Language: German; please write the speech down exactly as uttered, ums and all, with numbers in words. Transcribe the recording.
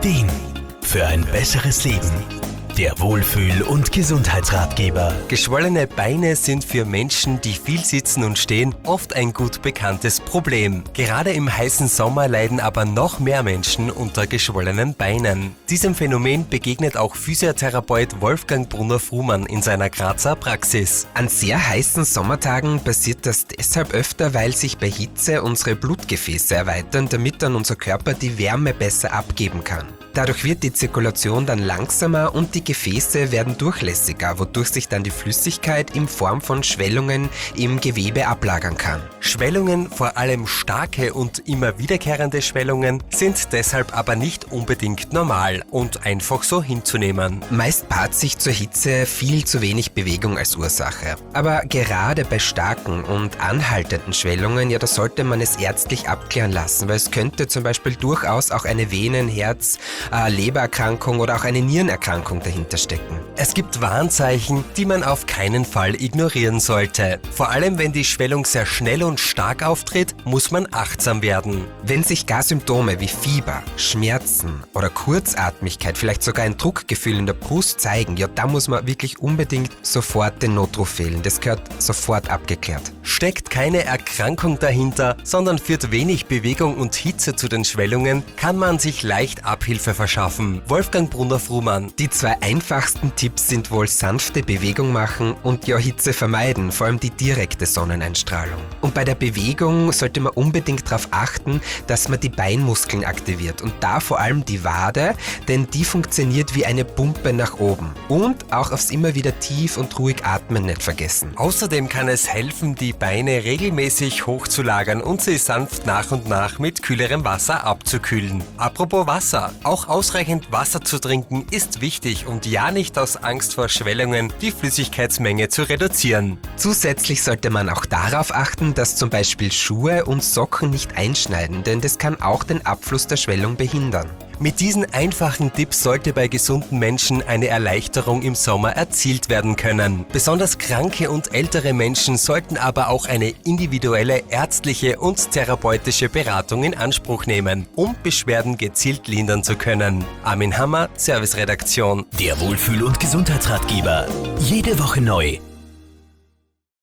Ideen für ein besseres Leben. Der Wohlfühl- und Gesundheitsratgeber. Geschwollene Beine sind für Menschen, die viel sitzen und stehen, oft ein gut bekanntes Problem. Gerade im heißen Sommer leiden aber noch mehr Menschen unter geschwollenen Beinen. Diesem Phänomen begegnet auch Physiotherapeut Wolfgang Brunner-Frumann in seiner Grazer Praxis. An sehr heißen Sommertagen passiert das deshalb öfter, weil sich bei Hitze unsere Blutgefäße erweitern, damit dann unser Körper die Wärme besser abgeben kann. Dadurch wird die Zirkulation dann langsamer und die Gefäße werden durchlässiger, wodurch sich dann die Flüssigkeit in Form von Schwellungen im Gewebe ablagern kann. Schwellungen, vor allem starke und immer wiederkehrende Schwellungen, sind deshalb aber nicht unbedingt normal und einfach so hinzunehmen. Meist paart sich zur Hitze viel zu wenig Bewegung als Ursache. Aber gerade bei starken und anhaltenden Schwellungen, ja, da sollte man es ärztlich abklären lassen, weil es könnte zum Beispiel durchaus auch eine Venen-, Herz-, äh, Lebererkrankung oder auch eine Nierenerkrankung dahinter stecken. Es gibt Warnzeichen, die man auf keinen Fall ignorieren sollte. Vor allem, wenn die Schwellung sehr schnell und stark auftritt, muss man achtsam werden. Wenn sich gar Symptome wie Fieber, Schmerzen oder Kurzatmigkeit, vielleicht sogar ein Druckgefühl in der Brust zeigen, ja, da muss man wirklich unbedingt sofort den Notruf wählen. Das gehört sofort abgeklärt. Steckt keine Erkrankung dahinter, sondern führt wenig Bewegung und Hitze zu den Schwellungen, kann man sich leicht Abhilfe verschaffen. Wolfgang Brunner-Frumann. Die zwei einfachsten Tipps sind wohl sanfte Bewegung machen und ja Hitze vermeiden, vor allem die direkte Sonneneinstrahlung. Und bei der Bewegung sollte man unbedingt darauf achten, dass man die Beinmuskeln aktiviert und da vor allem die Wade, denn die funktioniert wie eine Pumpe nach oben. Und auch aufs immer wieder tief und ruhig atmen nicht vergessen. Außerdem kann es helfen, die Beine regelmäßig hochzulagern und sie sanft nach und nach mit kühlerem Wasser abzukühlen. Apropos Wasser, auch ausreichend Wasser zu trinken ist wichtig und ja nicht aus Angst vor Schwellungen die Flüssigkeitsmenge zu reduzieren. Zusätzlich sollte man auch darauf achten, dass zum Beispiel Schuhe und Socken nicht einschneiden, denn das kann auch den Abfluss der Schwellung behindern. Mit diesen einfachen Tipps sollte bei gesunden Menschen eine Erleichterung im Sommer erzielt werden können. Besonders kranke und ältere Menschen sollten aber auch eine individuelle ärztliche und therapeutische Beratung in Anspruch nehmen, um Beschwerden gezielt lindern zu können. Armin Hammer, Serviceredaktion. Der Wohlfühl- und Gesundheitsratgeber. Jede Woche neu.